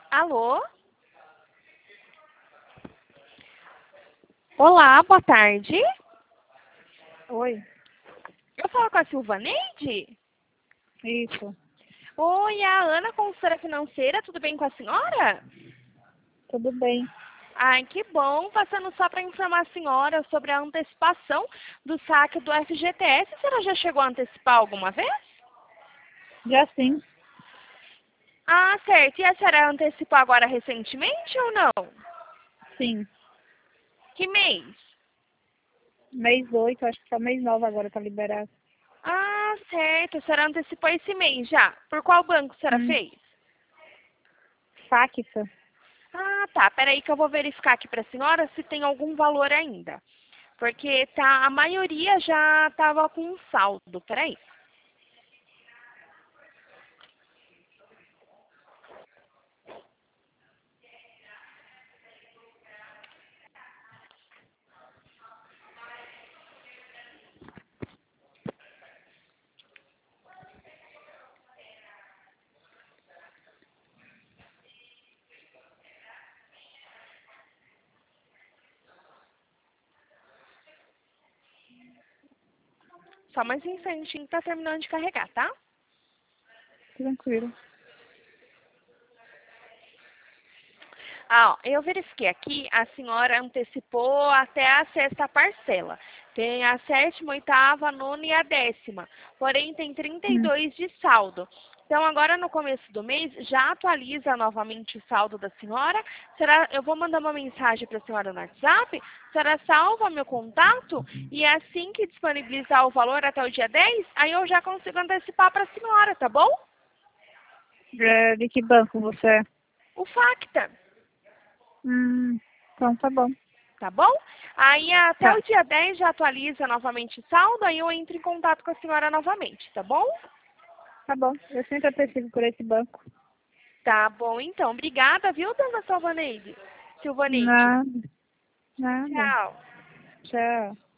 Alô? Olá, boa tarde. Oi, Eu falo com a Silvaneide? isso, Oi, a Ana, consultora financeira, tudo bem com a senhora? tudo bem. Ai, que bom. Passando só para informar a senhora sobre a antecipação do saque do FGTS. A senhora já chegou a antecipar alguma vez? Já sim, Ah, certo. E a senhora antecipou agora recentemente ou não? sim. Que mês? Mês 8, acho que só mês 9 agora tá liberado. Ah, certo. A senhora antecipou esse mês já. Por qual banco a senhora Hum, fez? Facta. Ah, tá. Peraí que eu vou verificar aqui para a senhora se tem algum valor ainda. Porque tá, a maioria já estava com um saldo. Peraí. Só mais um instantinho que tá terminando de carregar, tá? Tranquilo. Ah, ó, eu verifiquei aqui, a senhora antecipou até a sexta parcela. Tem a sétima, oitava, a nona e a décima. Porém, tem Hum, 32 de saldo. Então, agora no começo do mês, já atualiza novamente o saldo da senhora. Eu vou mandar uma mensagem para a senhora no WhatsApp. A senhora salva meu contato e assim que disponibilizar o valor até o dia 10, aí eu já consigo antecipar para a senhora, tá bom? de que banco você é? O Facta. Então tá bom. Tá bom? Aí até Tá, o dia 10 já atualiza novamente o saldo, aí eu entro em contato com a senhora novamente, tá bom? tá bom. Eu sempre antecipo por esse banco. Tá bom, então. Obrigada, viu, dona Silvaneide? Silvaneide. Nada, nada. Tchau. Tchau.